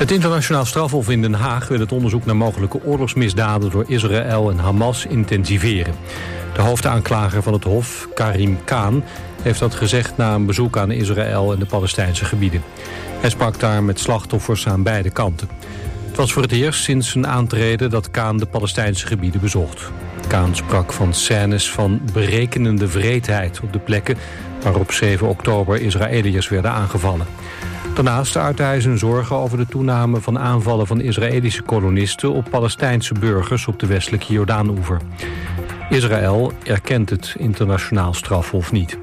Het internationaal strafhof in Den Haag wil het onderzoek naar mogelijke oorlogsmisdaden door Israël en Hamas intensiveren. De hoofdaanklager van het hof, Karim Khan, heeft dat gezegd na een bezoek aan Israël en de Palestijnse gebieden. Hij sprak daar met slachtoffers aan beide kanten. Het was voor het eerst sinds zijn aantreden dat Khan de Palestijnse gebieden bezocht. Khan sprak van scènes van berekenende wreedheid op de plekken waar op 7 oktober Israëliërs werden aangevallen. Daarnaast uitte hij zijn zorgen over de toename van aanvallen van Israëlische kolonisten op Palestijnse burgers op de westelijke Jordaanoever. Israël erkent het internationaal strafhof niet.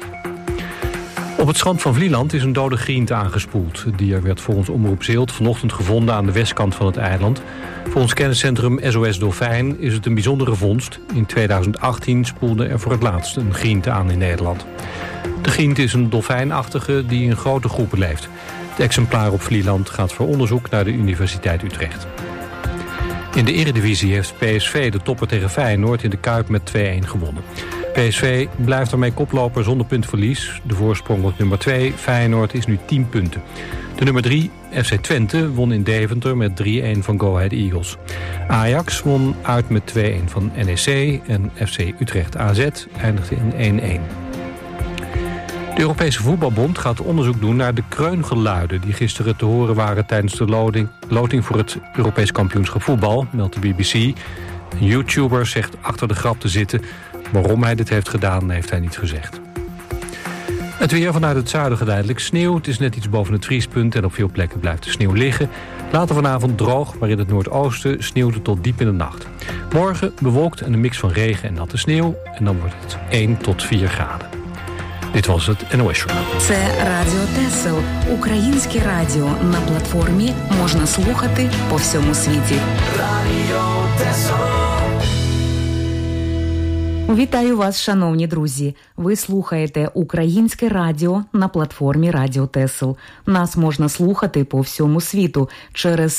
Op het strand van Vlieland is een dode griend aangespoeld. Het dier werd volgens Omroep Zeeland vanochtend gevonden aan de westkant van het eiland. Volgens kenniscentrum SOS Dolfijn is het een bijzondere vondst. In 2018 spoelde er voor het laatst een griend aan in Nederland. De griend is een dolfijnachtige die in grote groepen leeft. Het exemplaar op Vlieland gaat voor onderzoek naar de Universiteit Utrecht. In de Eredivisie heeft PSV de topper tegen Feyenoord in de Kuip met 2-1 gewonnen. PSV blijft daarmee koploper zonder puntverlies. De voorsprong op nummer 2, Feyenoord, is nu 10 punten. De nummer 3, FC Twente, won in Deventer met 3-1 van Go Ahead Eagles. Ajax won uit met 2-1 van NEC en FC Utrecht AZ eindigde in 1-1. De Europese Voetbalbond gaat onderzoek doen naar de kreungeluiden die gisteren te horen waren tijdens de loting voor het Europees kampioenschap voetbal, meldt de BBC. Een YouTuber zegt achter de grap te zitten. Waarom hij dit heeft gedaan, heeft hij niet gezegd. Het weer vanuit het zuiden geleidelijk sneeuw. Het is net iets boven het vriespunt en op veel plekken blijft de sneeuw liggen. Later vanavond droog, maar in het noordoosten sneeuwt het tot diep in de nacht. Morgen bewolkt en een mix van regen en natte sneeuw. En dan wordt het 1 tot 4 graden. Dit was het NOS Journaal. Це Радіо Тесел. Українське радіо на платформі можна слухати по всьому світі. Радіо Тесел. Вітаю вас, шановні друзі! Ви слухаєте Українське радіо на платформі Радіо Тесел. Нас можна слухати по всьому світу через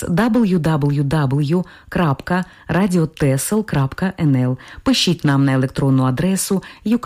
www.radiotesel.nl. Пишіть нам на електронну адресу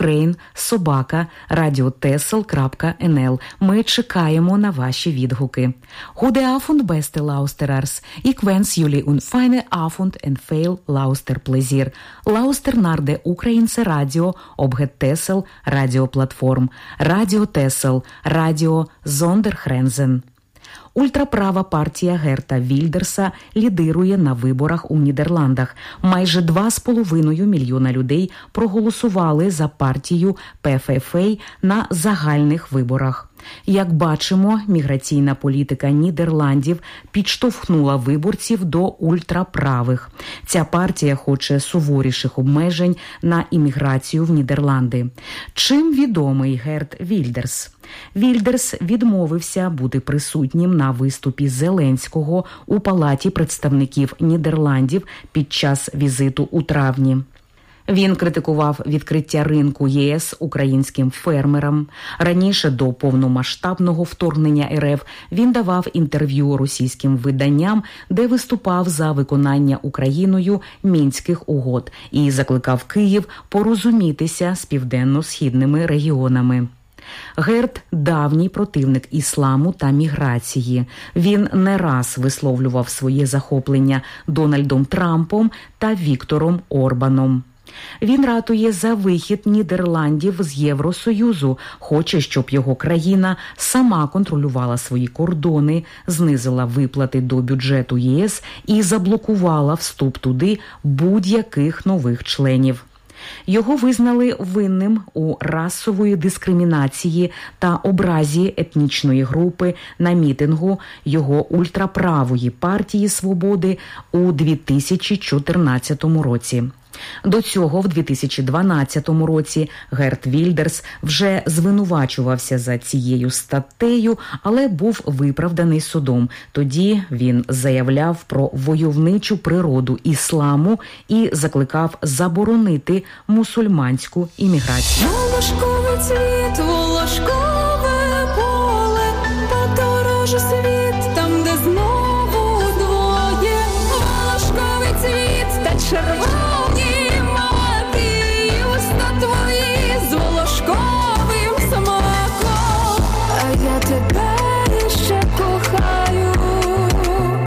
ukraine@radiotesel.nl. Ми чекаємо на ваші відгуки. Goede avond, beste luisteraars. Ik wens jullie een fijne avond en veel luisterplezier. Luister naar de Ukrainse radio op het Tessel radioplatform. Radio Tessel, radio zonder grenzen. Ультраправа партія Герта Вільдерса лідирує на виборах у Нідерландах. Майже 2,5 мільйона людей проголосували за партію ПФФ на загальних виборах. Як бачимо, міграційна політика Нідерландів підштовхнула виборців до ультраправих. Ця партія хоче суворіших обмежень на імміграцію в Нідерланди. Чим відомий Герт Вільдерс? Вільдерс відмовився бути присутнім на виступі Зеленського у Палаті представників Нідерландів під час візиту у травні. Він критикував відкриття ринку ЄС українським фермерам. Раніше до повномасштабного вторгнення РФ він давав інтерв'ю російським виданням, де виступав за виконання Україною Мінських угод і закликав Київ порозумітися з південно-східними регіонами. Герт – давній противник ісламу та міграції. Він не раз висловлював своє захоплення Дональдом Трампом та Віктором Орбаном. Він ратує за вихід Нідерландів з Євросоюзу, хоче, щоб його країна сама контролювала свої кордони, знизила виплати до бюджету ЄС і заблокувала вступ туди будь-яких нових членів. Його визнали винним у расової дискримінації та образі етнічної групи на мітингу його ультраправої партії «Свободи» у 2014 році. До цього в 2012 році Герт Вільдерс вже звинувачувався за цією статтею, але був виправданий судом. Тоді він заявляв про войовничу природу ісламу і закликав заборонити мусульманську імміграцію. Волошковий цвіт, волошкове поле, подорожу світ, там, де знову двоє. Волошковий цвіт та червоний. Тебе ще кохаю.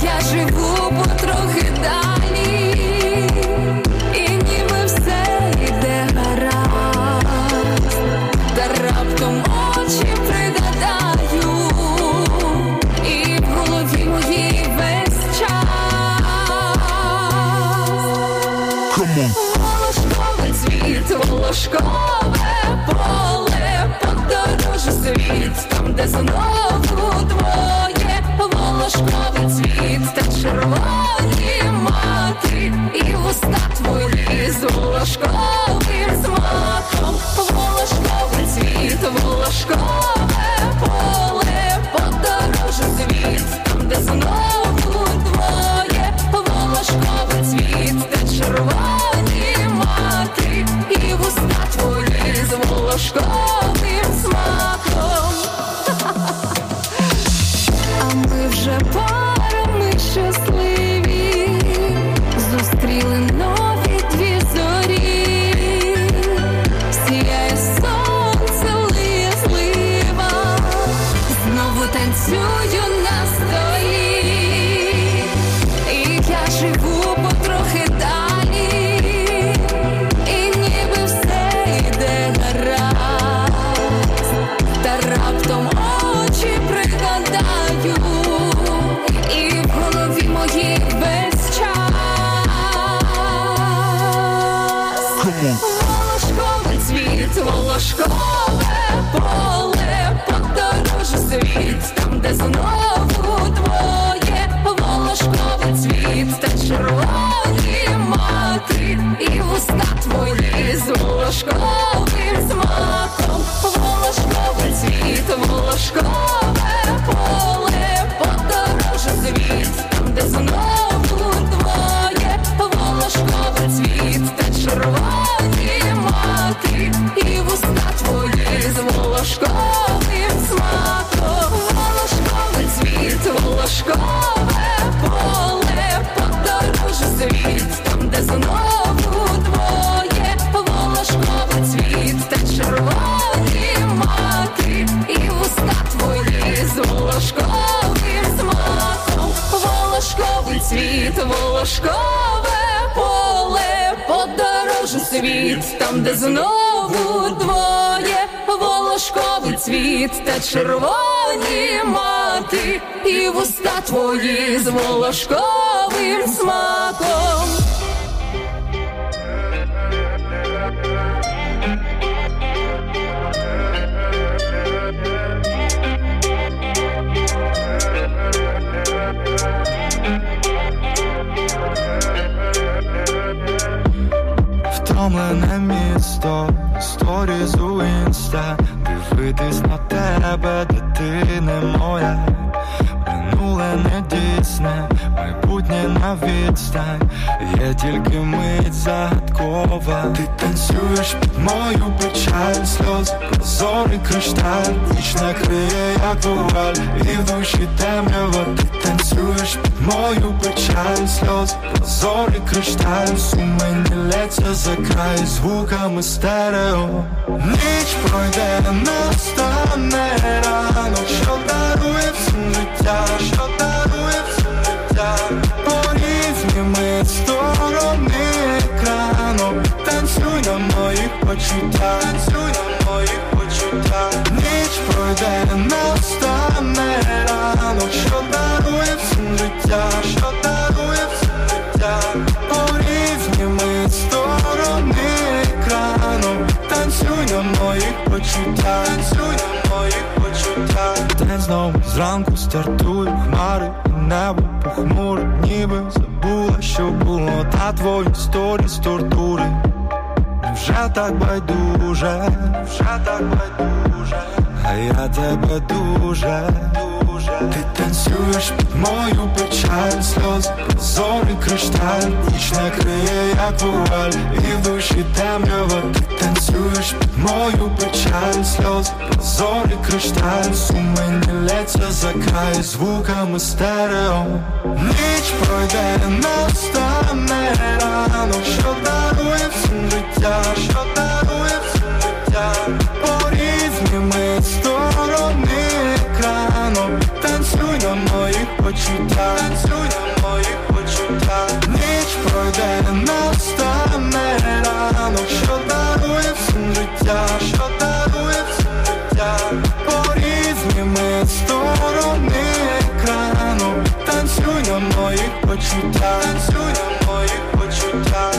я живу потрохи далі, і ніби все йде гаразд, та раптом очі пригадаю, і в голові моїй весь час. Волошковий цвіт, волошкове поле, подорожу світ, там, де знову двоє. Волошковий цвіт та червоні маки, і вуста твої з волошковим смаком. Волошковий цвіт, волошкове поле, подорожу світ, там, де знову двоє. Волошковий цвіт та червоні маки, і вуста твої з волошковим смаком. А ми вже парами щасливі, зустріли нові дві зорі, сіяє сонце, лиє злива, знову танцюю на столі, і я живу потрохи далі, і ніби все йде гаразд, та раптом очі пригадаю, і в голові моїй весь час. Волошковий цвіт, волошкове поле, подорожу світ, там, де знову двоє. Волошковий цвіт та червоні маки, і вуста твої з волошковим смаком. Волошковий цвіт, волошкове поле, подорожу світ, там, де знову двоє. Волошковий цвіт та червоні маки, і вуста твої з волошковим смаком. Волошковий цвіт, волошкове поле, подорожу світ, там, де знову двоє. Волошковий цвіт та червоні маки, і вуста твої з волошковим смаком. Волошковий цвіт, волошкове поле, подорожу світ, там, де знову двоє. Волошковий цвіт та червоні маки, і вуста твої з волошковим смаком. Втомлене місто, сторіз у інста, дивитись на тебе, дитине моя. Минуле не дійсне, майбутнє на відстань, є тільки мить загадкова. Ти танцюєш під мою печаль, сльози, прозорий кришталь, ніч накриє, як вуаль, і в душі темрява. Ти танцюєш під мою печаль, сльози, прозорий кришталь, сумені лється за край звуками стерео. Ніч пройде, настане ранок, що дарує всім життя, що дарує всім життя. По різні ми сторони екрану, танцюй на моїх почуттях, танцюй на моїх почуттях. Ніч пройде, настане ранок, що дарує всім життя, що дарує всім життя. По різні ми сторони екрану, танцюй на моїх почуттях, танцюй на моїх почуттях. День знову зранку стартує, хмари і небо похмуре, ніби забула, що було, та твої сторіс тортури. Невже так байдуже, невже так байдуже, а я тебе дуже, дуже. Ти танцюєш під мою печаль, сльози, прозорий кришталь, ніч накриє, як вуаль, і в душі темрява. Ти танцюєш під мою печаль, сльози, прозорий кришталь, сумені лється за край звуками стерео. Ніч пройде, настане ранок, що дарує всім життя, що дарує всім життя. По різні ми сторони екрану, танцюй на моїх почуттях, танцюй на моїх почуттях, танцюй на моїх почуттях.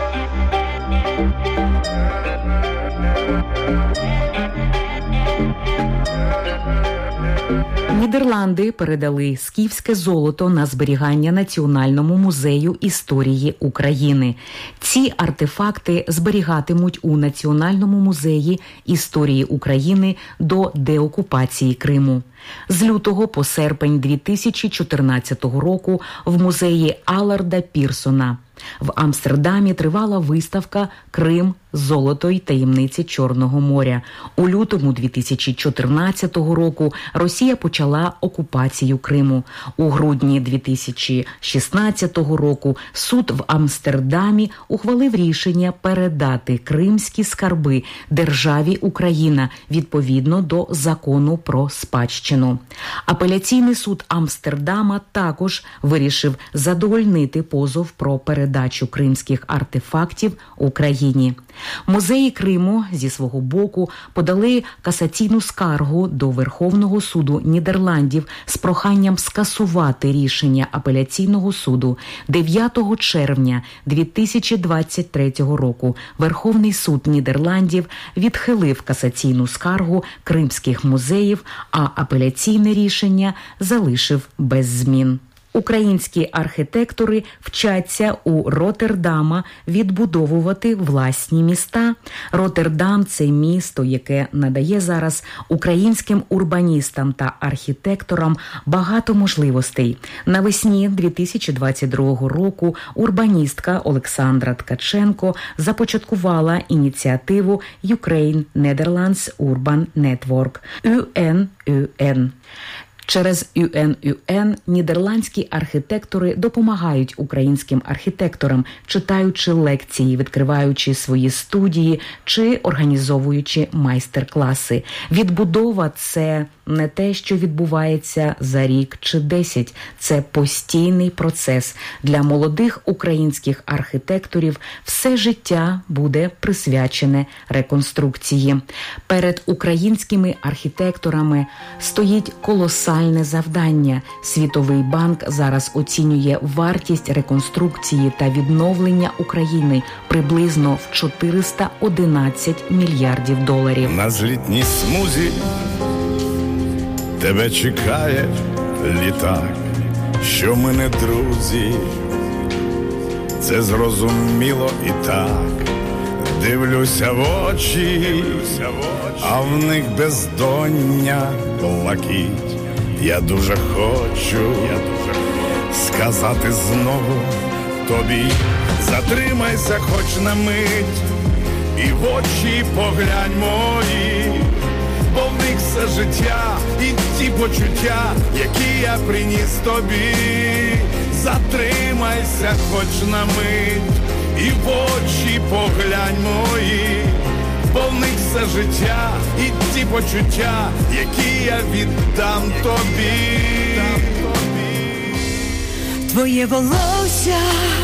Нідерланди передали скіфське золото на зберігання Національному музею історії України. Ці артефакти зберігатимуть у Національному музеї історії України до деокупації Криму. З лютого по серпень 2014 року в музеї Алларда Пірсона в Амстердамі тривала виставка «Крим. Золото й таємниці Чорного моря». У лютому 2014 року Росія почала окупацію Криму. У грудні 2016 року суд в Амстердамі ухвалив рішення передати кримські скарби державі Україна відповідно до закону про спадщину. Апеляційний суд Амстердама також вирішив задовольнити позов про передачу кримських артефактів Україні. Музеї Криму зі свого боку подали касаційну скаргу до Верховного суду Нідерландів з проханням скасувати рішення апеляційного суду. 9 червня 2023 року Верховний суд Нідерландів відхилив касаційну скаргу кримських музеїв, а апеляційне рішення залишив без змін. Українські архітектори вчаться у Роттердама відбудовувати власні міста. Роттердам – це місто, яке надає зараз українським урбаністам та архітекторам багато можливостей. Навесні 2022 року урбаністка Олександра Ткаченко започаткувала ініціативу Ukraine Netherlands Urban Network (UNUN). Через UNUN нідерландські архітектори допомагають українським архітекторам, читаючи лекції, відкриваючи свої студії чи організовуючи майстер-класи. Відбудова – це не те, що відбувається за рік чи 10. Це постійний процес. Для молодих українських архітекторів все життя буде присвячене реконструкції. Перед українськими архітекторами стоїть колосальне завдання. Світовий банк зараз оцінює вартість реконструкції та відновлення України приблизно в 411 мільярдів доларів. На злітній смузі тебе чекає літак, що ми не друзі, це зрозуміло і так. Дивлюся в очі, а в них бездоння блакить. Я дуже хочу сказати знову тобі, затримайся хоч на мить, і в очі поглянь мої, бо в них все життя і ті почуття, які я приніс тобі. Затримайся хоч на мить, і в очі поглянь мої, бо в них все життя і ті почуття, які я віддам тобі. Твоє волосся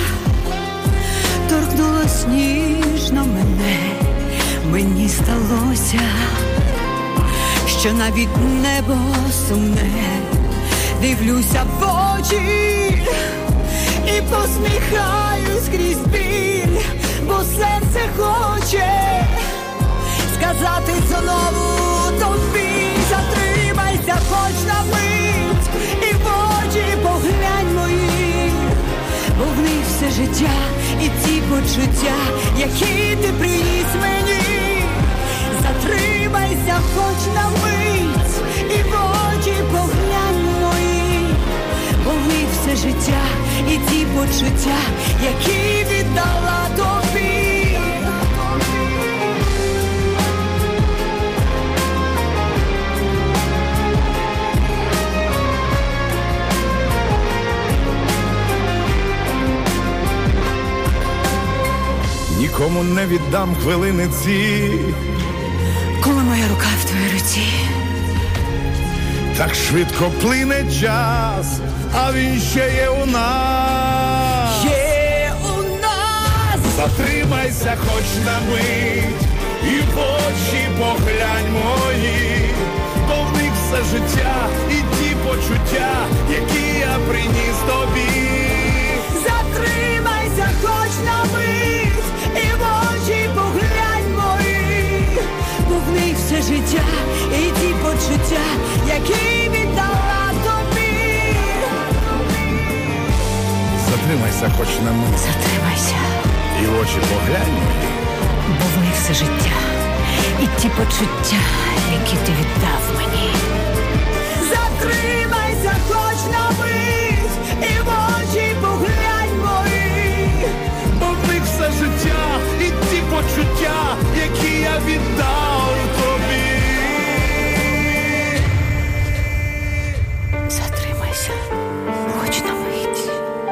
торкнулось ніжно мене, мені здалося, що навіть небо сумне. Дивлюся в очі і посміхаюсь крізь біль, бо серце хоче сказати знову тобі. Затримайся хоч на мить, і в очі поглянь мої, бо в них все життя і ті почуття, які ти приніс мені. Затримайся хоч на мить, і в очі поглянь мої, бо в них все життя і ті почуття, які віддала тобі. Нікому не віддам хвилини ці, коли моя рука в твоїй руці. Так швидко плине час, а він ще є у нас. Є у нас. Затримайся хоч на мить, і в очі поглянь мої, бо в них все життя і ті почуття, які я приніс тобі. Затримайся хоч на мить і в очі поглянь мої, бо в них все життя і ті почуття, які віддала тобі. Затримайся хоч на мить. Затримайся. І в очі поглянь мої, Бо в них все життя і ті почуття, які ти віддав мені. Затримайся хоч на мить і в очі поглянь мої, бо в них все життя і ті почуття, які я віддав тобі. затримайся хоч на мить.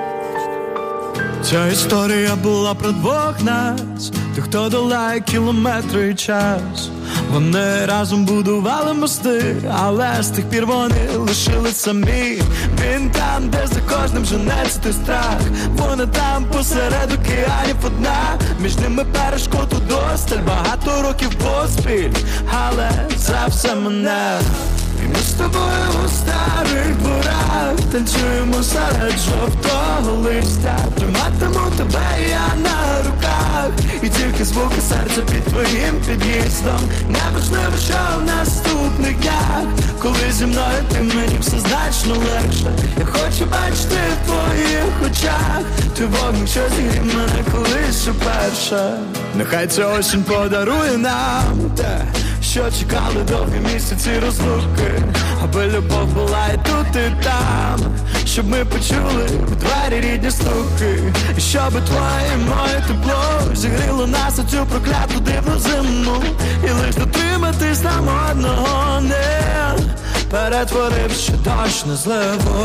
Ця історія була про двох нас, тих, хто долає кілометри і час. Вони разом будували мости, але з тих пір вони лишились самі. Він там, де за кожним женеться той страх. Вона там посеред океанів одна. Між ними перешкод удосталь, багато років поспіль, але це все мене. І ми з тобою у старих дворах танцюємо серед жовтого листя. Триматиму тебе я на руках, і тільки звуки серця під твоїм під'їздом. Неважливо, що в наступних днях, коли зі мною ти, мені все значно легше. Я хочу бачити в твоїх очах той вогник, що зігрів мене колись уперше. Нехай ця осінь подарує нам те, що чекали довгі місяці розлуки, аби любов була і тут, і там, щоб ми почули у двері рідні стуки, і щоб твоє і моє тепло зігріло нас у цю прокляту дивну зиму. І лиш дотриматись нам одного не перетворив, що дощ на зливу,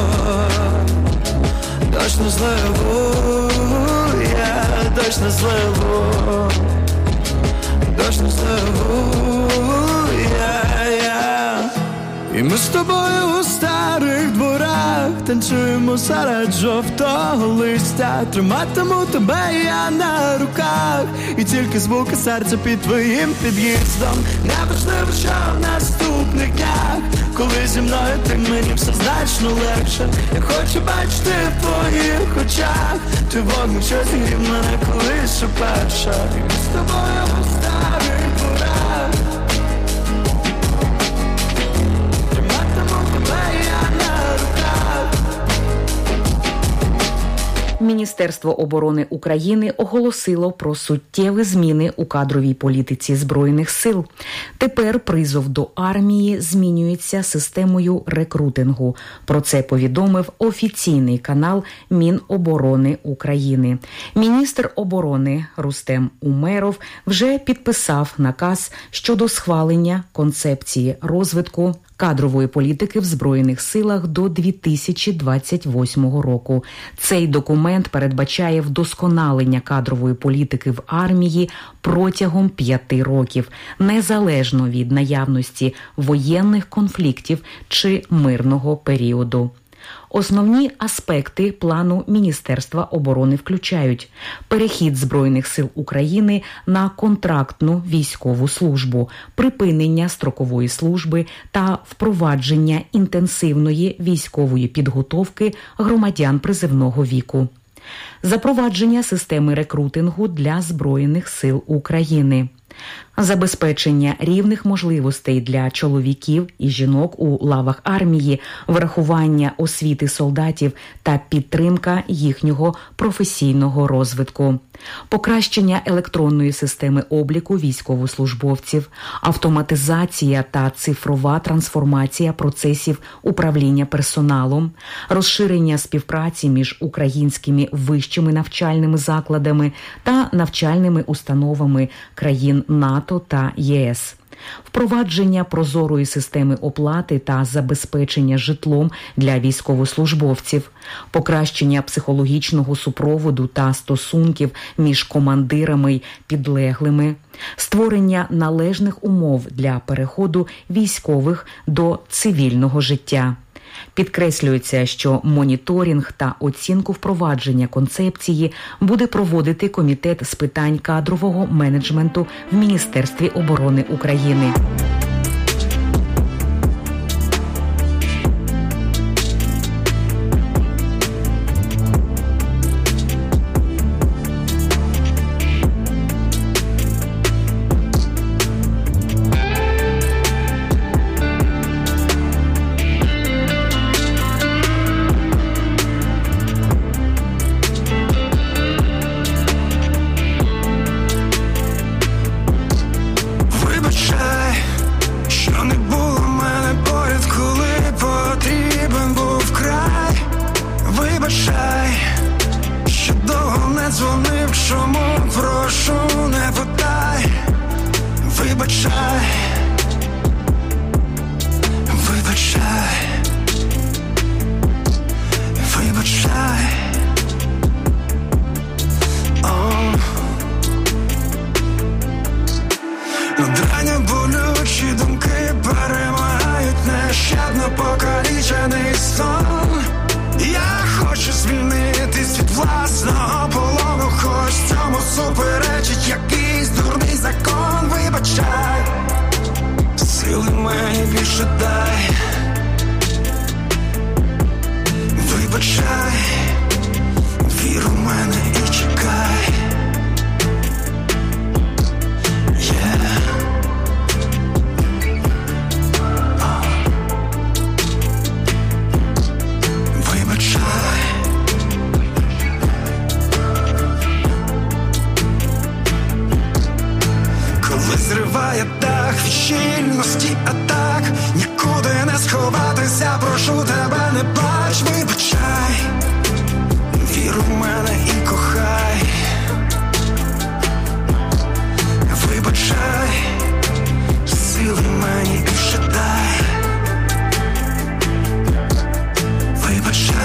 дощ на зливу, дощ на зливу, дощ на зливу. І ми з тобою у старих дворах танцюємо серед жовтого листя. Триматиму тебе я на руках, і тільки звуки серця під твоїм під'їздом. Неважливо, що в наступних днях, коли зі мною ти, мені все значно легше. Я хочу бачити в твоїх очах той вогник, що зігрів мене колись уперше. І ми з тобою у старих дворах. Міністерство оборони України оголосило про суттєві зміни у кадровій політиці Збройних сил. Тепер призов до армії змінюється системою рекрутингу. Про це повідомив офіційний канал Міноборони України. Міністр оборони Рустем Умеров вже підписав наказ щодо схвалення концепції розвитку кадрової політики в Збройних силах до 2028 року. Цей документ передбачає вдосконалення кадрової політики в армії протягом 5 років, незалежно від наявності воєнних конфліктів чи мирного періоду. Основні аспекти плану Міністерства оборони включають перехід Збройних сил України на контрактну військову службу, припинення строкової служби та впровадження інтенсивної військової підготовки громадян призивного віку, запровадження системи рекрутингу для Збройних сил України, забезпечення рівних можливостей для чоловіків і жінок у лавах армії, врахування освіти солдатів та підтримка їхнього професійного розвитку, покращення електронної системи обліку військовослужбовців, автоматизація та цифрова трансформація процесів управління персоналом, розширення співпраці між українськими вищими навчальними закладами та навчальними установами країн НАТО та ЄС, впровадження прозорої системи оплати та забезпечення житлом для військовослужбовців, покращення психологічного супроводу та стосунків між командирами й підлеглими, створення належних умов для переходу військових до цивільного життя. Підкреслюється, що моніторинг та оцінку впровадження концепції буде проводити Комітет з питань кадрового менеджменту в Міністерстві оборони України. дзвонив, чому, прошу, не питай. Вибачай, вибачай, вибачай. Драння болючі думки перемагають нещадно покалічений сон. Я хочу звільнитись від власного полону, хоч цьому суперечить якийсь дурний закон. Вибачай, сили мені більше дай. Вибачай, вір у мене і чекай. Зриває дах від щільності атак, нікуди не сховатися, прошу тебе, не плач. Вибачай, вір у мене і кохай. Вибачай, сили мені більше дай. Вибачай.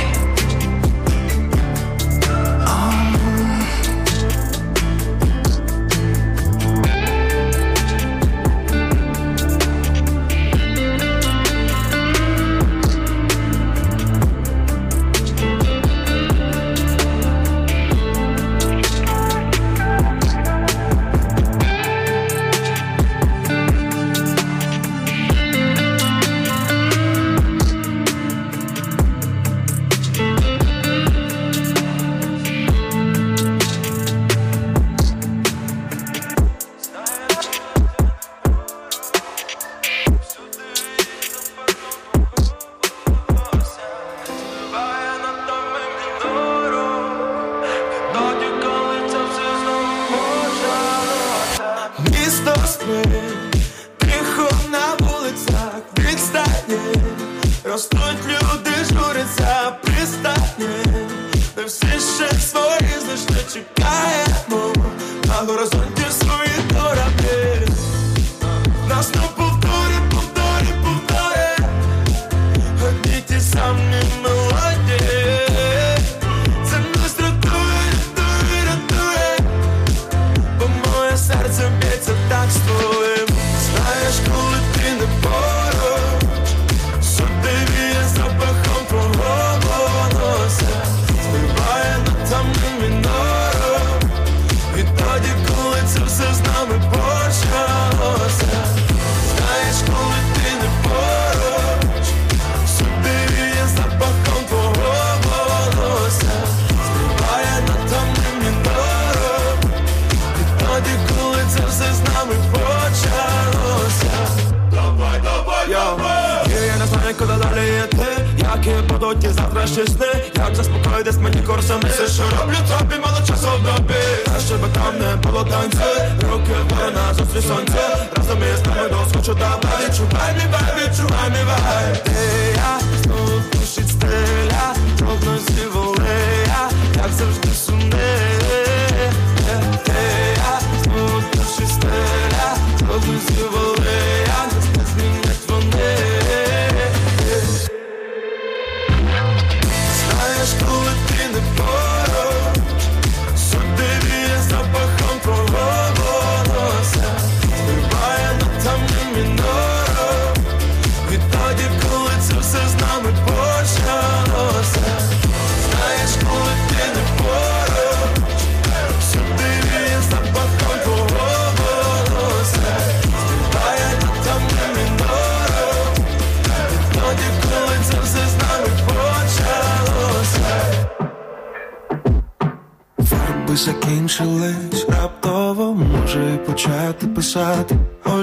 Закінчились раптово, може почати писати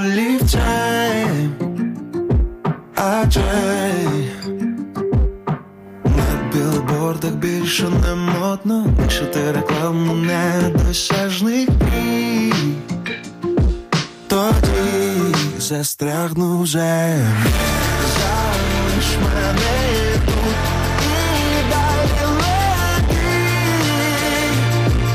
олівцем, адже на білбордах більше не модно бачити рекламу недосяжних мрій. Тоді застрягну в землі, залиш мене тут і далі лети.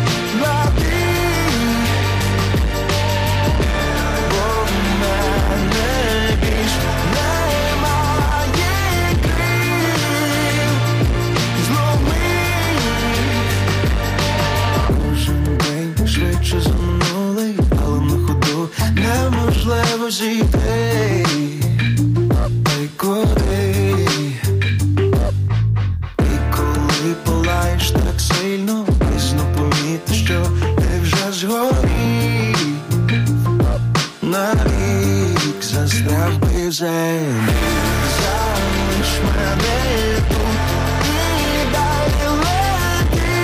довго зійти, ой куди? І коли палаєш так сильно, пізно помітиш, що ти вже згорів. Навік застряг би в землі. Залиш мене тут і далі лети,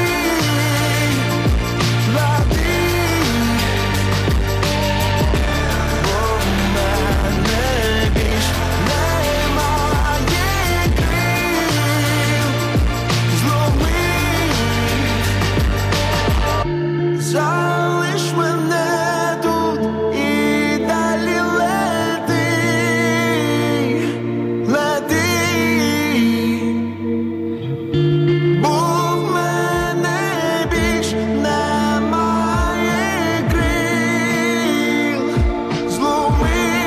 лети. Бо в мене більш немає крил. Зломи, залиш мене тут і далі лети, лети. Бо в мене більш немає крил. Зломи.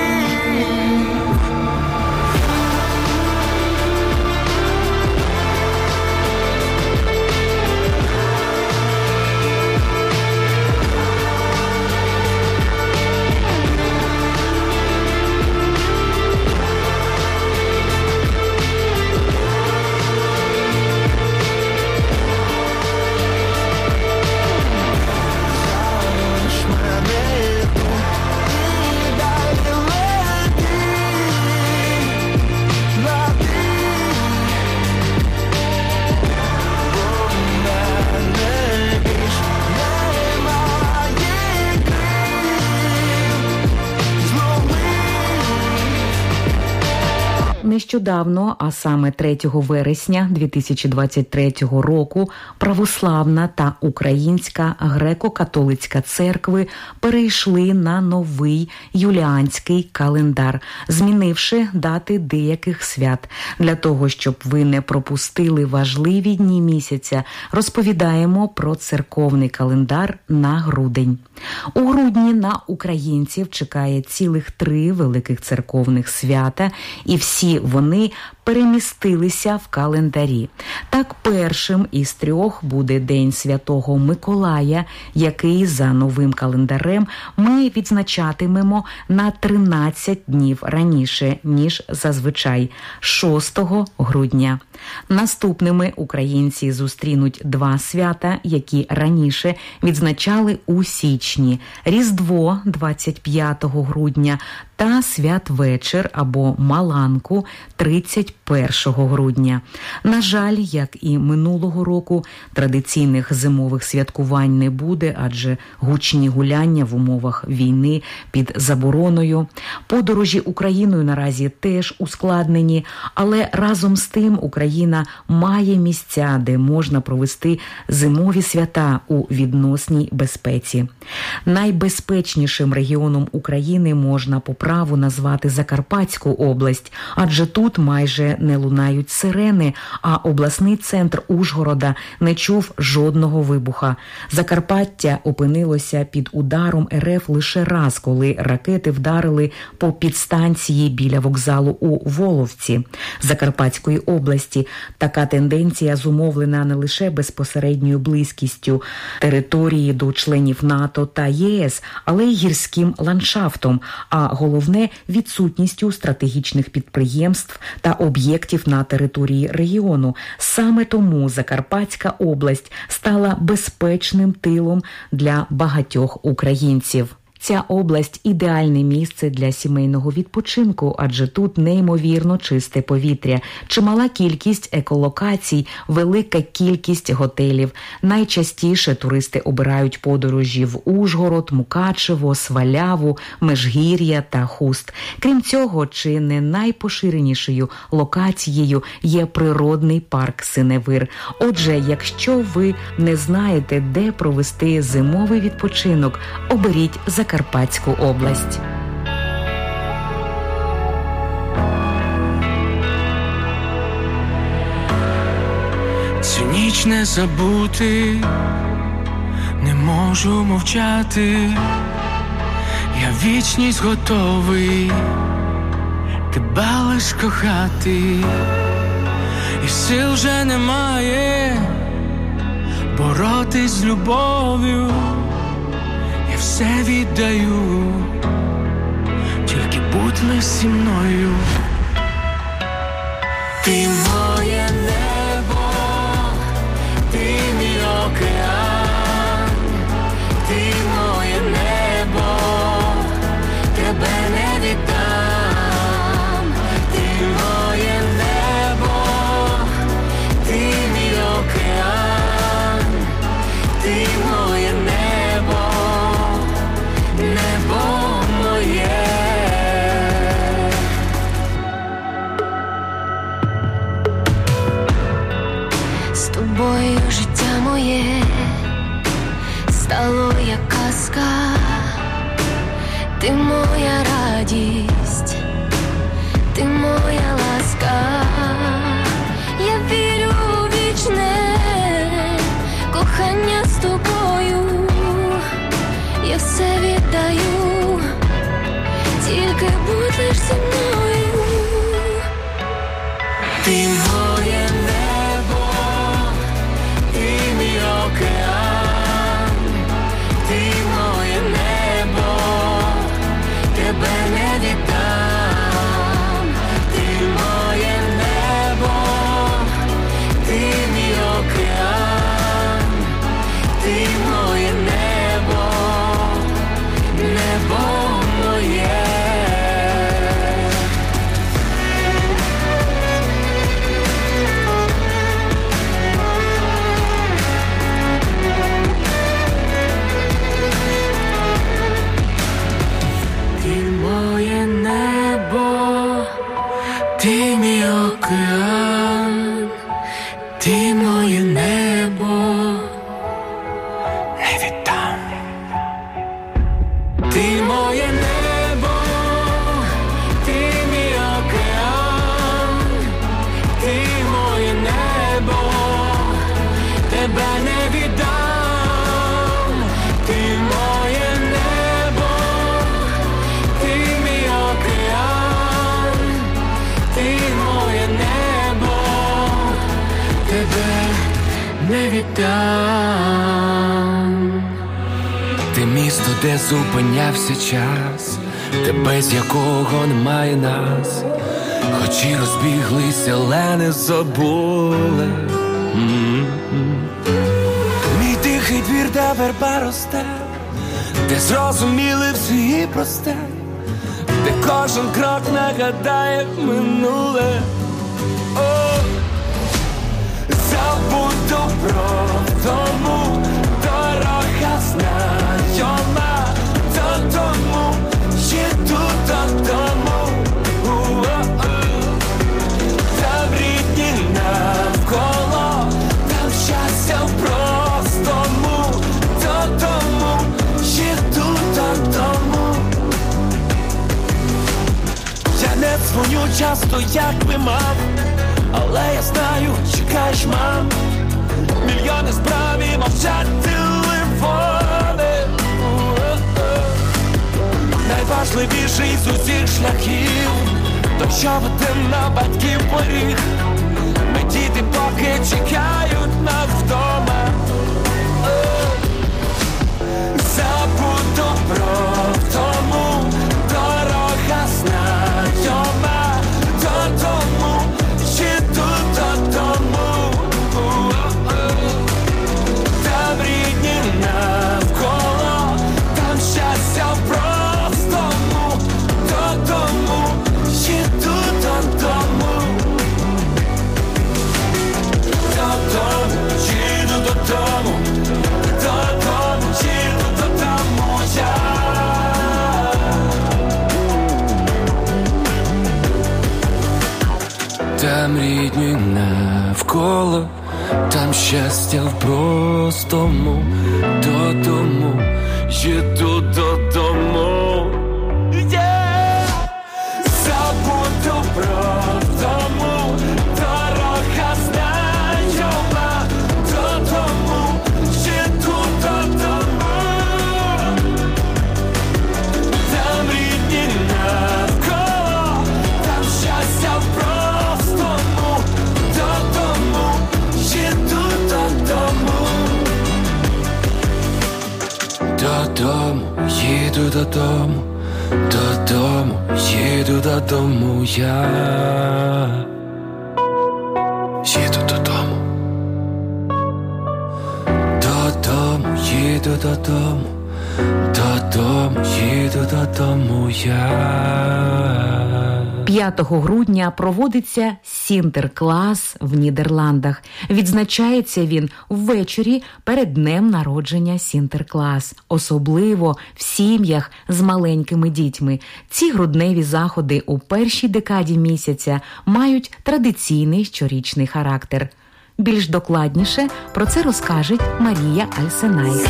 Залиш мене тут і далі лети, лети. Бо в мене більш немає крил. Зломи. Нещодавно, а саме 3 вересня 2023 року, православна та українська греко-католицька церкви перейшли на новий юліанський календар, змінивши дати деяких свят. Для того, щоб ви не пропустили важливі дні місяця, розповідаємо про церковний календар на грудень. У грудні на українців чекає цілих 3 великих церковних свята, і всі вони перемістилися в календарі. Так, першим із 3 буде День Святого Миколая, який за новим календарем ми відзначатимемо на 13 днів раніше, ніж зазвичай – 6 грудня. Наступними українці зустрінуть 2 свята, які раніше відзначали у січні – Різдво 25 грудня та святвечір або Маланку 31 грудня. На жаль, як і минулого року, традиційних зимових святкувань не буде, адже гучні гуляння в умовах війни під забороною. Подорожі Україною наразі теж ускладнені, але разом з тим Україна має місця, де можна провести зимові свята у відносній безпеці. Найбезпечнішим регіоном України можна по праву назвати Закарпатську область, адже тут майже не лунають сирени, а обласний центр Ужгорода не чув жодного вибуха. Закарпаття опинилося під ударом РФ лише раз, коли ракети вдарили по підстанції біля вокзалу у Воловці Закарпатської області. Така тенденція зумовлена не лише безпосередньою близькістю території до членів НАТО та ЄС, але й гірським ландшафтом, а головне – відсутністю стратегічних підприємств та об'єктів на території регіону. Саме тому Закарпатська область стала безпечним тилом для багатьох українців. Ця область – ідеальне місце для сімейного відпочинку, адже тут неймовірно чисте повітря, чимала кількість еколокацій, велика кількість готелів. Найчастіше туристи обирають подорожі в Ужгород, Мукачево, Сваляву, Межгір'я та Хуст. Крім цього, чи не найпоширенішою локацією є природний парк Синевир. Отже, якщо ви не знаєте, де провести зимовий відпочинок, оберіть Закарпатську область. Цю ніч не забути, не можу мовчати. Я вічність готовий тебе лиш кохати, і сил вже немає боротись з любов'ю. Я все віддаю, тільки будьми зі мною. Ти моє небо, ти мій океан, ти моє небо, тебе не віддам. Ти моє небо, ти мій океан, ти моє небо, небо моє. З тобою життя моє стало як казка, ти моя радість, ти моя ласка. Я вірю у вічне кохання з тобою, я все віддаю, тільки будь лиш зі мною. Ти моє небо, ти мій океан, ти моє небо, тебе не віддам. Ти моє небо, ти мій океан, ти моє небо, небо моє. Ти моє небо, ти мій океан, ти моє небо, не віддам. Ти моє небо, ти мій океан, ти моє небо, тебе не віддам. Ти моє небо, ти мій океан, ти моє небо, тебе не віддам. Ти місто, де зупинявся час, де без якого немає нас, хоч і розбіглися, але не забули. Мій тихий двір, де верба росте, де зрозуміли всі просте, де кожен крок нагадає минуле. О, забуду про тому, дорога знайома, додому, їду додому. Там рідні навколо, там щастя в простому, додому, їду додому. Я не дзвоню часто, як би мав, але я знаю, чекаєш, мам. Мільйони справ і мовчать телефони. Найважливіший з усіх шляхів, той, що веде на батьків поріг. Ми діти, поки чекають нас вдома. Забуду про тому, дорога знайома, додому, їду додому. Там рідні навколо, там щастя в простому, додому, їду додому. Додому, їду додому, додому, їду додому я. Там рідні навколо, там щастя в простому, додому, їду додому. Забуду про тому, дорога знайома, додому, їду додому. Там рідні навколо, там щастя в простому, додому, їду додому. Додому, їду додому, Додому, їду додому я. Їду додому. Додому, їду додому. Додому, їду додому я. 5 грудня проводиться Сінтерклас в Нідерландах. Відзначається він ввечері перед днем народження Сінтерклас. Особливо в сім'ях з маленькими дітьми. Ці грудневі заходи у першій декаді місяця мають традиційний щорічний характер. Більш докладніше про це розкаже Марія Альсенай.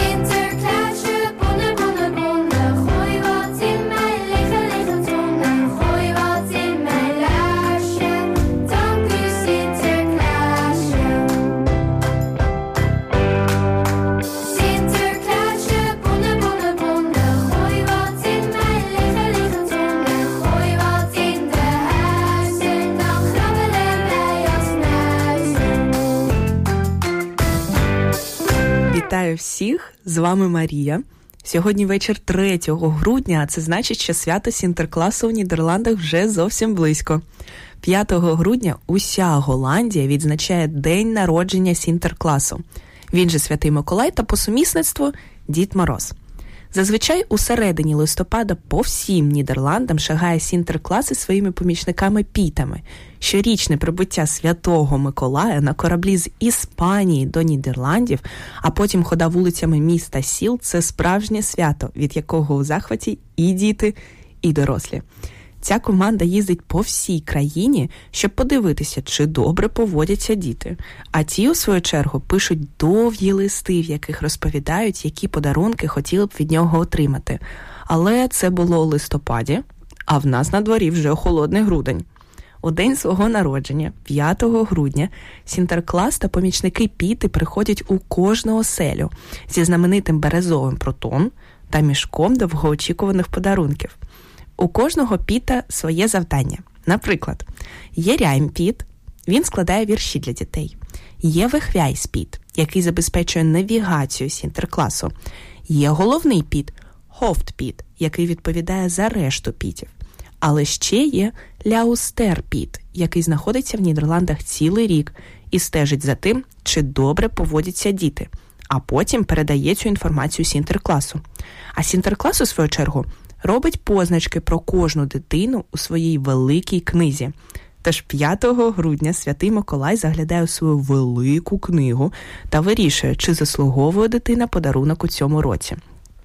Вітаю всіх, з вами Марія. Сьогодні вечір 3 грудня, а це значить, що свято Сінтеркласу у Нідерландах вже зовсім близько. 5 грудня уся Голландія відзначає день народження Сінтеркласу. Він же Святий Миколай та по сумісництву Дід Мороз. Зазвичай у середині листопада по всім Нідерландам шагає Сінтерклас із своїми помічниками-пітами. Щорічне прибуття Святого Миколая на кораблі з Іспанії до Нідерландів, а потім хода вулицями міст та сіл – це справжнє свято, від якого у захваті і діти, і дорослі. Ця команда їздить по всій країні, щоб подивитися, чи добре поводяться діти. А ті, у свою чергу, пишуть довгі листи, в яких розповідають, які подарунки хотіли б від нього отримати. Але це було у листопаді, а в нас на дворі вже холодний грудень. У день свого народження, 5 грудня, Сінтерклас та помічники-піти приходять у кожну оселю зі знаменитим березовим прутом та мішком довгоочікуваних подарунків. У кожного піта своє завдання. Наприклад, є ряйм-піт, він складає вірші для дітей. Є вехвяйс-піт, який забезпечує навігацію Сінтеркласу. Є головний піт, хофт-піт, який відповідає за решту пітів. Але ще є ляустер-піт, який знаходиться в Нідерландах цілий рік і стежить за тим, чи добре поводяться діти, а потім передає цю інформацію Сінтеркласу. А Сінтерклас, у свою чергу, робить позначки про кожну дитину у своїй великій книзі. Тож 5 грудня Святий Миколай заглядає у свою велику книгу та вирішує, чи заслуговує дитина подарунок у цьому році.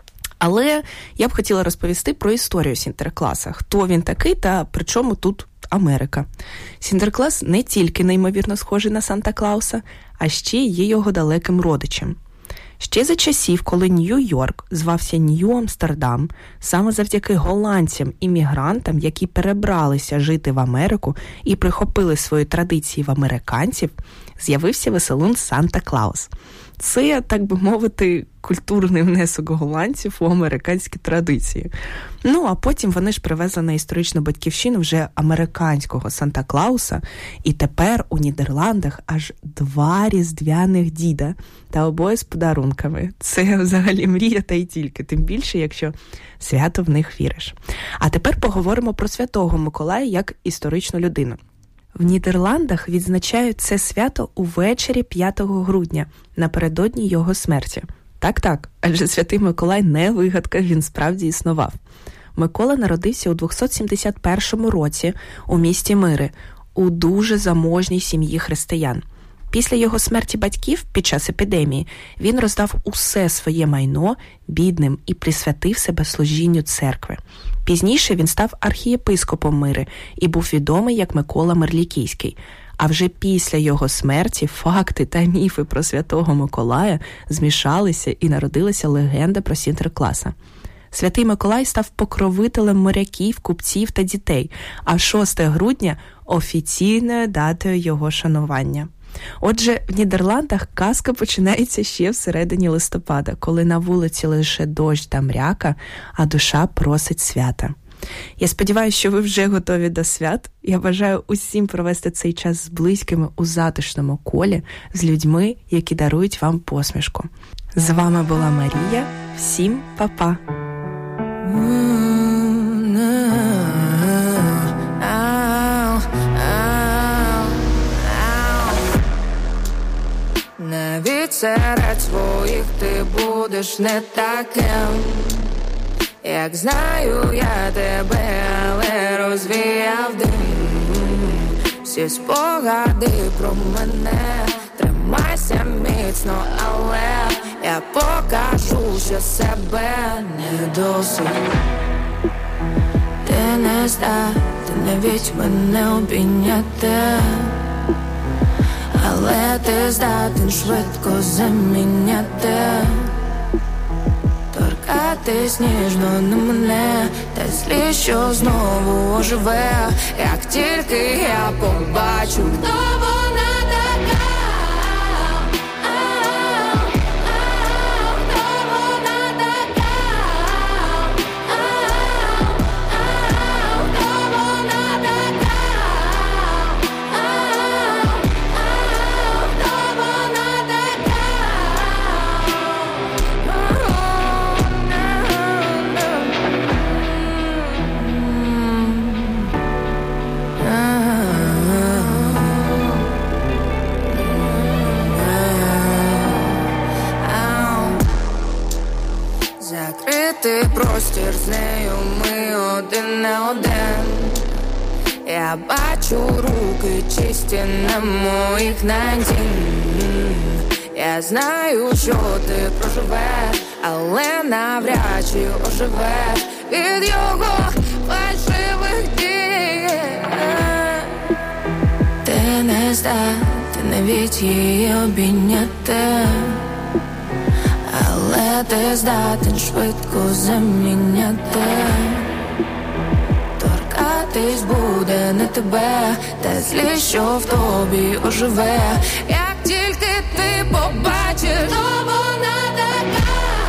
Але я б хотіла розповісти про історію Сінтеркласа. Хто він такий та при чому тут Америка. Сінтерклас не тільки неймовірно схожий на Санта-Клауса, а ще є його далеким родичем. Ще за часів, коли Нью-Йорк звався Нью-Амстердам, саме завдяки голландцям-іммігрантам, які перебралися жити в Америку і прихопили свої традиції в американців, з'явився веселун Санта-Клаус. Це, так би мовити, культурний внесок голландців у американські традиції. Ну, а потім вони ж привезли на історичну батьківщину вже американського Санта-Клауса, і тепер у Нідерландах аж 2 різдвяних діда, та обоє з подарунками. Це взагалі мрія та й тільки, тим більше, якщо свято в них віриш. А тепер поговоримо про Святого Миколая як історичну людину. В Нідерландах відзначають це свято увечері 5 грудня, напередодні його смерті. Так, адже Святий Миколай не вигадка, він справді існував. Микола народився у 271 році у місті Мири, у дуже заможній сім'ї християн. Після його смерті батьків під час епідемії він роздав усе своє майно бідним і присвятив себе служінню церкви. Пізніше він став архієпископом Мири і був відомий як Микола Мирлікійський. А вже після його смерті факти та міфи про Святого Миколая змішалися і народилася легенда про Сінтеркласа. Святий Миколай став покровителем моряків, купців та дітей, а 6 грудня – офіційною датою його шанування. Отже, в Нідерландах казка починається ще всередині листопада, коли на вулиці лише дощ та мряка, а душа просить свята. Я сподіваюся, що ви вже готові до свят. Я бажаю усім провести цей час з близькими у затишному колі, з людьми, які дарують вам посмішку. З вами була Марія. Всім па-па! серед своїх ти будеш не таким, як знаю я тебе, але розвіяв дим. Всі спогади про мене, тримайся міцно, але я покажу, що себе не досить. Ти не здатен навіть мене обійняти, але ти здатен швидко заміняти, торкатись ніжно на мене, та злі, що знову оживе, як тільки я побачу, хто вона така. Закритий простір, з нею ми один на один. Я бачу руки чисті на моїх надій. Я знаю, що ти проживеш, але навряд чи оживеш від його фальшивих дій. Ти не здатен навіть її обійняти, але ти здатен швидко заміняти, торкатись буде не тебе, та злі, що в тобі оживе, як тільки ти побачиш, хто вона така.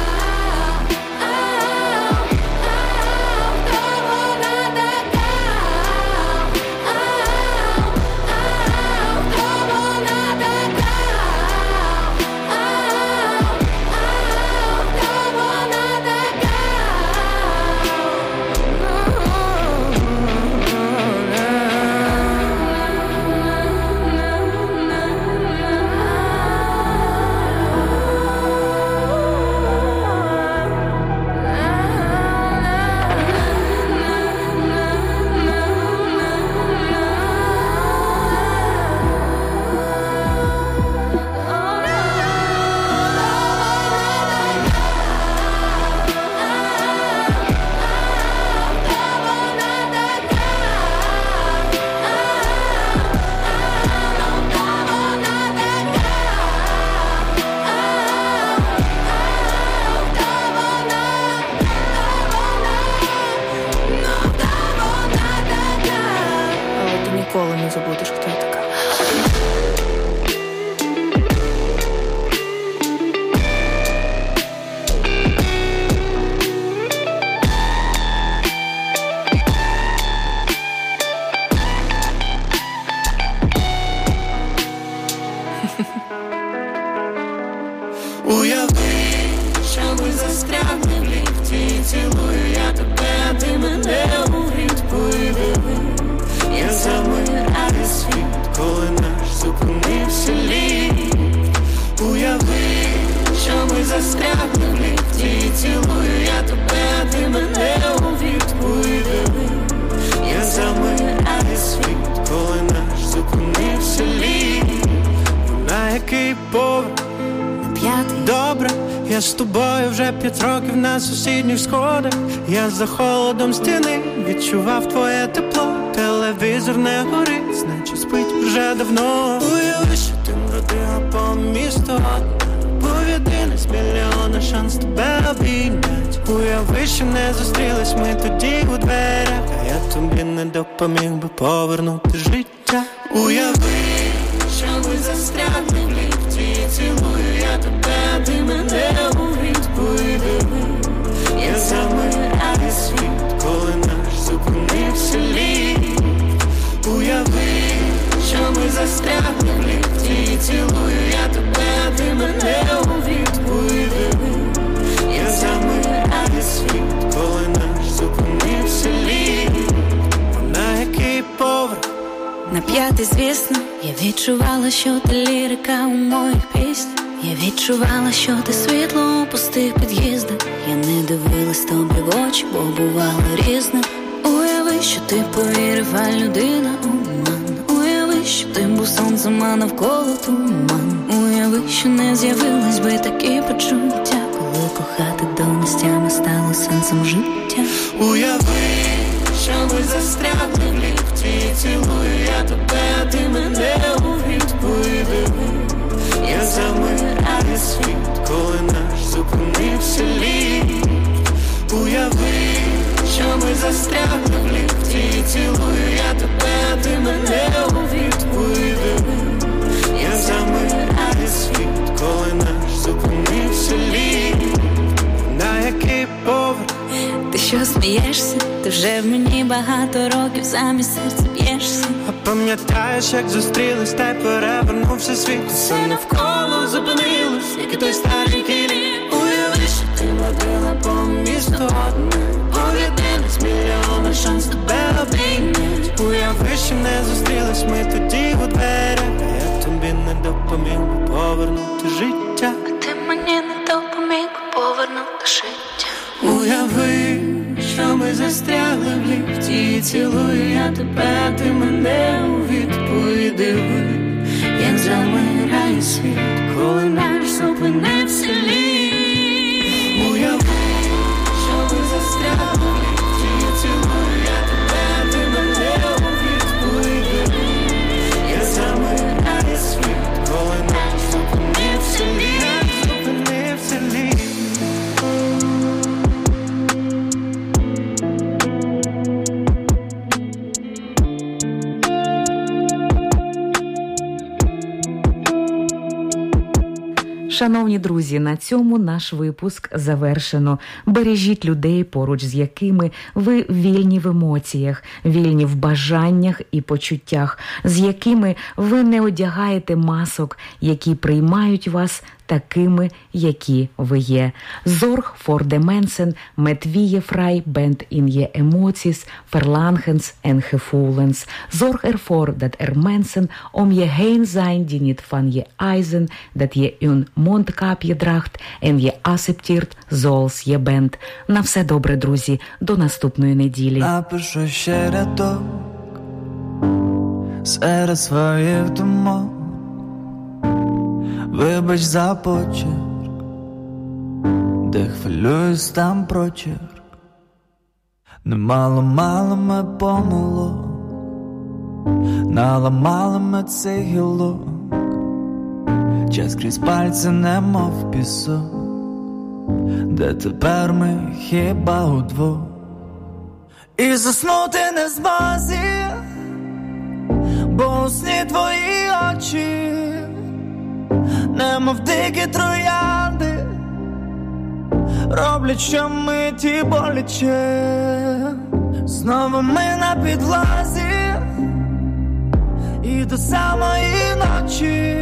Ніколи не забудеш, хто я така. Уяви, що ми застрягли в ліфті, цілую я тебе, а ти мене у відповіли. Я замираю світ, коли наш зупинився ліфт. Уяви, що ми застрягли в ліфті, цілую я тебе, а ти мене у відповіли. Я замираю світ, коли наш зупинився ліфт. На який поверх? Добре, я з тобою вже 5 років на сусідніх сходах. Я за холодом стіни відчував твоє тепло. Телевізор не горить, значить спить вже давно. Уяви, що ти бродила по місту, був єдиний з мільйона шанс тебе обійнять. Уяви, що не зустрілись ми тоді у дверях, а я тобі не допоміг би повернути життя. Уяви, що ми застрягли в ліфті, цілую я тебе, а ти мене у відповіли. Я замираю світ, коли наш зупинився ліфт. Уяви, що ми застрягли в ліфті, цілую я тебе, а ти мене у відповіли. Я замираю світ, коли наш зупинився ліфт. На який поверх? На 5-й, звісно, я відчувала, що ти лірика у моїх піснях. Я відчувала, що ти світло у пустих під'їздах. Я не дивилась тобі в очі, бо бувало різне. Уяви, що ти повірив, а людина обман. Уяви, що ти був сонцем, а навколо туман. Уяви, що не з'явились би такі почуття, коли кохати до нестями стало сенсом життя. Уяви, що ми застрягли в ліфті. Цілую я тебе, а ти мене у відповіди. Я замираю світ, коли наш зупинився ліфт. Уяви, що ми застрягли в ліфті. Цілую я тебе, а ти мене у відповіди. Я замираю світ, коли наш зупинився ліфт. На який поверх? Ти що смієшся? Ти вже в мені багато років замість серця б'єшся. А пам'ятаєш, як зустрілись, та й перевернувся світ. Все навколо зупинилось, як і той старий кілі. Уяви, що ти водила по місту одне. Повідомились мільйони, шанс тебе обійнять. Уяви, що не зустрілись ми тоді у дверях. Я тобі не допоміг повернути життя. А ти мені не допоміг повернути життя. Уяви, що ми застрягли в ліфті. Цілую я тебе, а ти мене у відповіди. Як замирає світ, коли наш зупинився ліфт. Уяви, що ми застрягли в ліфті. Цілую я тебе, а ти мене у відповіди. Як замирає світ, коли наш зупинився ліфт. Зупинився ліфт. Шановні друзі, на цьому наш випуск завершено. Бережіть людей, поруч з якими ви вільні в емоціях, вільні в бажаннях і почуттях, з якими ви не одягаєте масок, які приймають вас такими, які ви є. Zorg voor de mensen met wie je vrij bent in je emoties, verlangens en gevoelens. Zorg ervoor dat er mensen om je heen zijn die niet van je eisen, dat je een mondkapje draagt en je accepteert zoals je bent. На все добре, друзі. До наступної неділі. Напишу ще рядок серед своїх думок. Вибач за почерк, де хвилююсь, там прочерк. Немало ми помилок, наламали ми цей гілок. Час крізь пальці немов пісок, де тепер ми хіба удвох. І заснути не змозі, бо у сні твої очі немов дикі троянди, роблять щомиті боляче. Знову ми на підлозі, і до самої ночі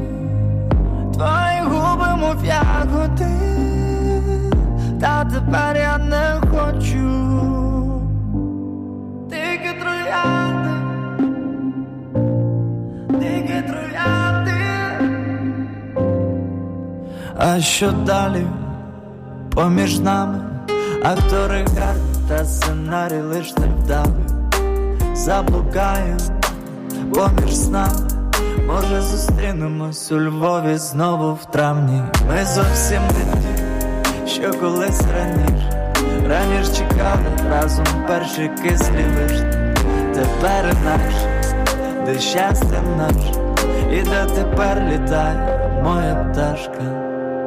твої губи, мов ягоди, та тепер я не хочу. Дикі троянди, дикі троянди. А що далі поміж нами? Актори грають, та сценарій лиш не вдали. Заблукаєм поміж снами, може зустрінемось у Львові знову в травні. Ми зовсім не ті, що колись раніше чекали разом перші кислі вишні. Тепер наш, де щастя наш, і де тепер літає моя пташка.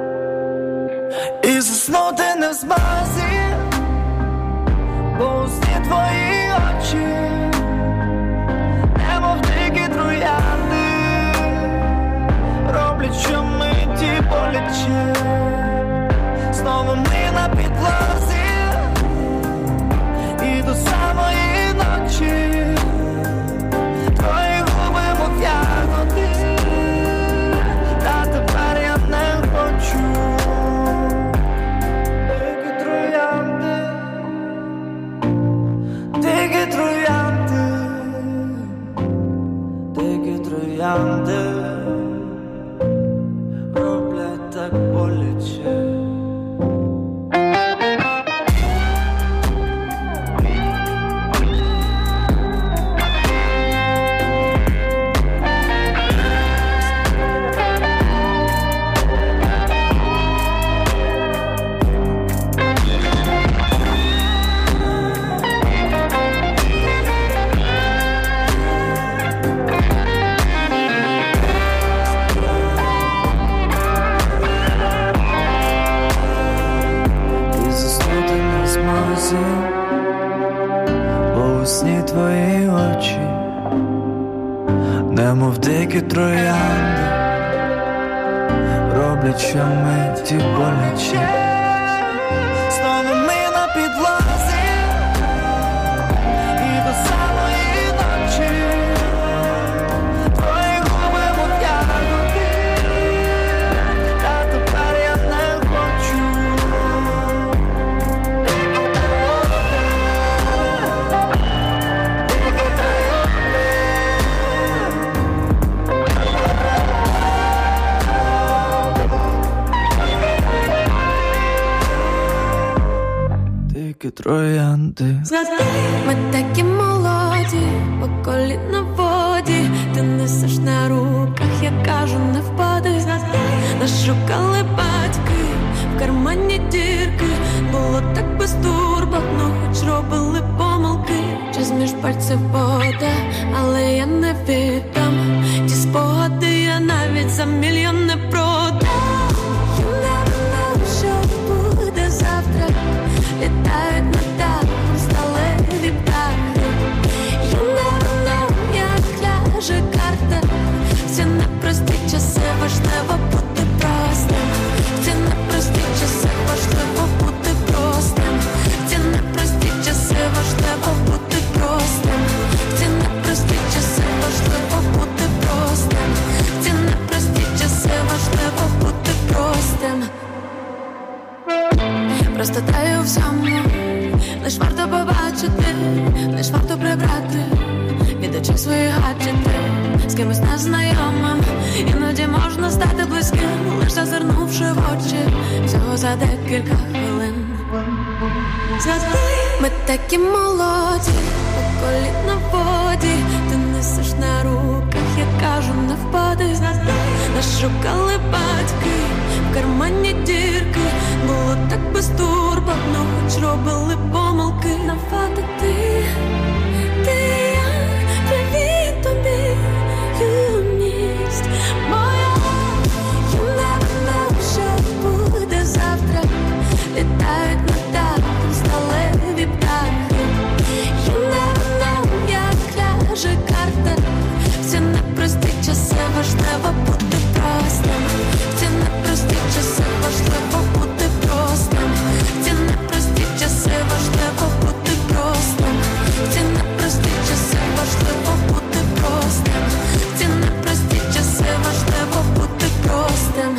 І заснути не в змозі, бо у сні твої очі немов дикі троянди, роблять щомиті боляче. Знову ми на підлозі, і до самої ночі твої губи, мов ягоди, та тепер я не хочу. Дикі троянди, дикі троянди, дикі троянди роблять твої очі, немов дикі троянди, роблять щомиті боляче. Знову ми на підлозі, і до самої ночі твої губи мов ягоди, та тепер я не хочу. Дикі троянди. Ми такі молоді, по коліна в воді, ти несеш на руках, я кажу, не впади. Нас шукали батьки, в кармані дірки, було так безтурботно, хоч робили помилки. Час між пальців вода, але я не віддам ті спогади, я навіть за мільйон не продам. You never know, що буде завтра. Літають над дахом сталеві птахи. You never know, як ляже карта. В ці непрості часи важливо бути простим. В ці непрості часи важливо бути простим. В ці непрості часи важливо бути простим. В ці непрості часи важливо бути простим. В ці непрості часи важливо бути простим. Просто таю всьому, лиш варто побачити, лиш варто прибрати від очей свої гаджети. З кимось незнайомим іноді можна стати близьким, лиш зазирнувши в очі, всього за декілька хвилин. Ми такі молоді, по коліна в воді, ти несеш на руках, я кажу, не впади. Нас шукали батьки, в кармані дірки, було так безтурботно, хоч робили помилки. Навпаки ти, я, привіт тобі, юність моя. You never know, що буде завтра. Літають над дахом сталеві птахи. You never know, як ляже карта. В ці непрості часи важливо бути простим. В ці непрості часи важливо бути простим. В ці непрості часи важливо бути простим. В ці непрості часи важливо бути простим. В ці непрості часи важливо бути простим.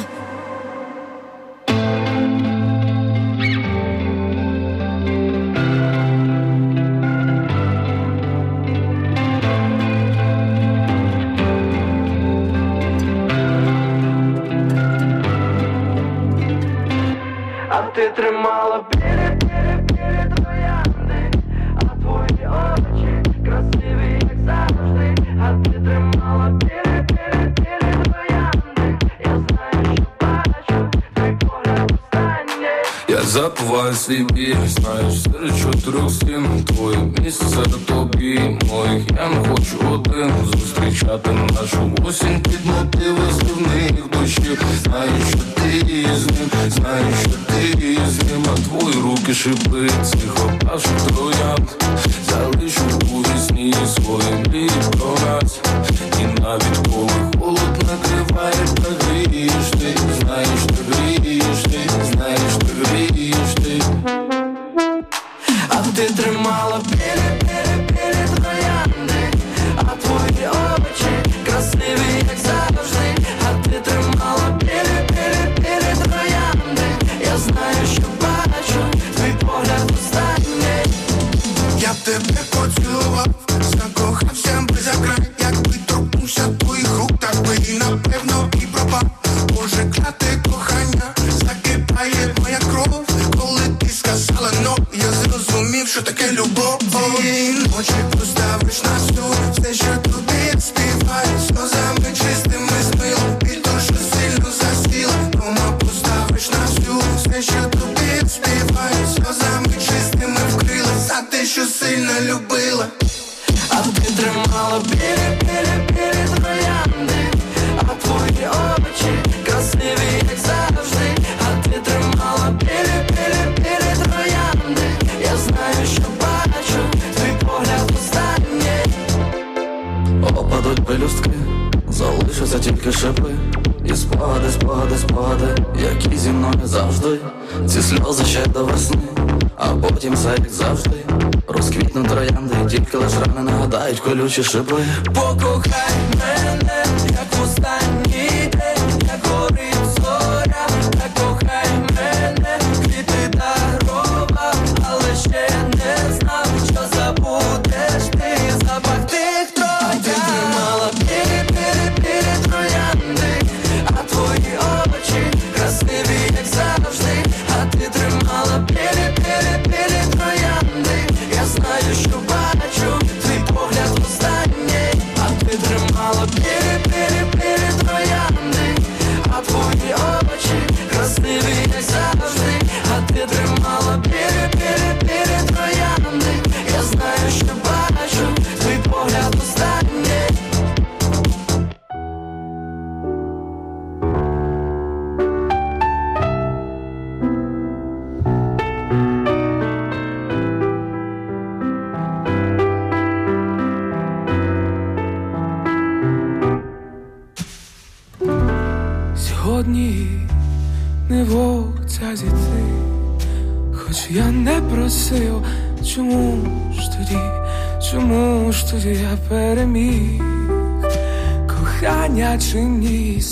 Ти тримала біля троянди, а твої очі красиві, як завжди. А ти тримала біля троянди, я знаю, що бачу, твій погляд останній. Я забуваю свій біль, знаєш, серед 4 стін твоє місце тобі, моїх я не хочу один зустрічати нашу осінь під мотиви зливних дощів. Знаю, що ти з ним, знаю, що ти з ним, а твої руки шипи цих опавших троянд. Залишу у вісні свої мрії про нас, і навіть коли холод накриває, та грієш ти, знаєш, ти грієш ти, знаєш, ти грієш ти. А ти тримала біля троянди, а твої очі красиві, як завжди. А ти тримала біля троянди, я знаю, що бачу, твій погляд останній. Я б тебе поцілував, закохався би за край, якби торкнувся твоїх рук, так би і напевно і пропав. Боже, кляте кохання, закипає моя кров, коли ти сказала «но», я зрозумів, що таке любов. Цієї ночі поставиш на стол, все, що тобі я співаю, сльозами чистими змило, біль дуже сильно засіла. Дома поставиш на стол, все, що тобі я співаю, сльозами чистими вкрила, за те, що сильно любила. А ти тримала біля троянди, а твої очі красиві, як завжди. А ти тримала біля троянди, я знаю, що бачу, твій погляд останній. тільки шипи. І спогади, спогади, спогади, які зі мною завжди. Ці сльози ще до весни, а потім все як завжди. Розквітнуть троянди, тільки лиш рани нагадають колючі шипи. Покохай мене, як в останній день, як горить зоря. Так кохай мене, квіти дарував, але ще не знав, що забудеш ти запах тих троянд. А ти тримала пірі-пірі-пірі троянди, а твої очі красиві, як завжди. А ти тримала пірі-пірі-пірі троянди. Я знаю, що бачу твій погляд останній. А ти тримала пірі-пірі-пірі троянди, а твої очі красиві, як завжди. А ти тримала пірі-пірі-пірі троянди. Я знаю, що бачу твій погляд останній. Сьогодні не вовця зійти, хоч я не просив. Чому ж тоді я переміг? Кохання чи ні?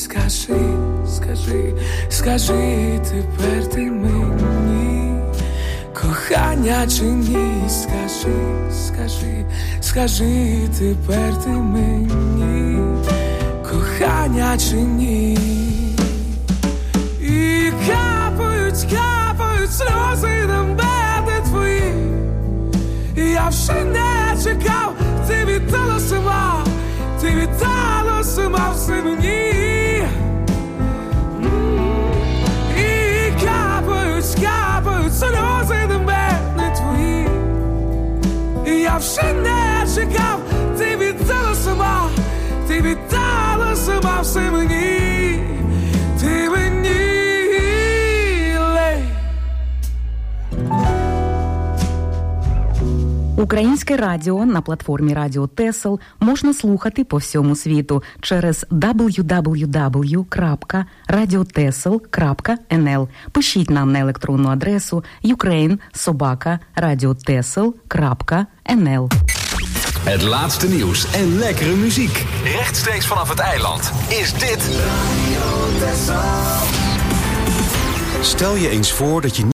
Скажи тепер ти мені. Кохання чи ні? Скажи тепер ти мені. Кохання чи ні? І капають сльози на мене твої. Я вже не чекав, ти віддала сама все мені. І капають сльози на мене твої. Я вже не чекав, ти віддала сама все мені. Ти мені лей. Українське радіо на платформі Радіо Тесел можна слухати по всьому світу через www.radiotesel.nl. Пишіть нам на електронну адресу ukraine@radiotesel.nl. Het laatste nieuws en lekkere muziek. Rechtstreeks vanaf het eiland is dit... Stel je eens voor dat je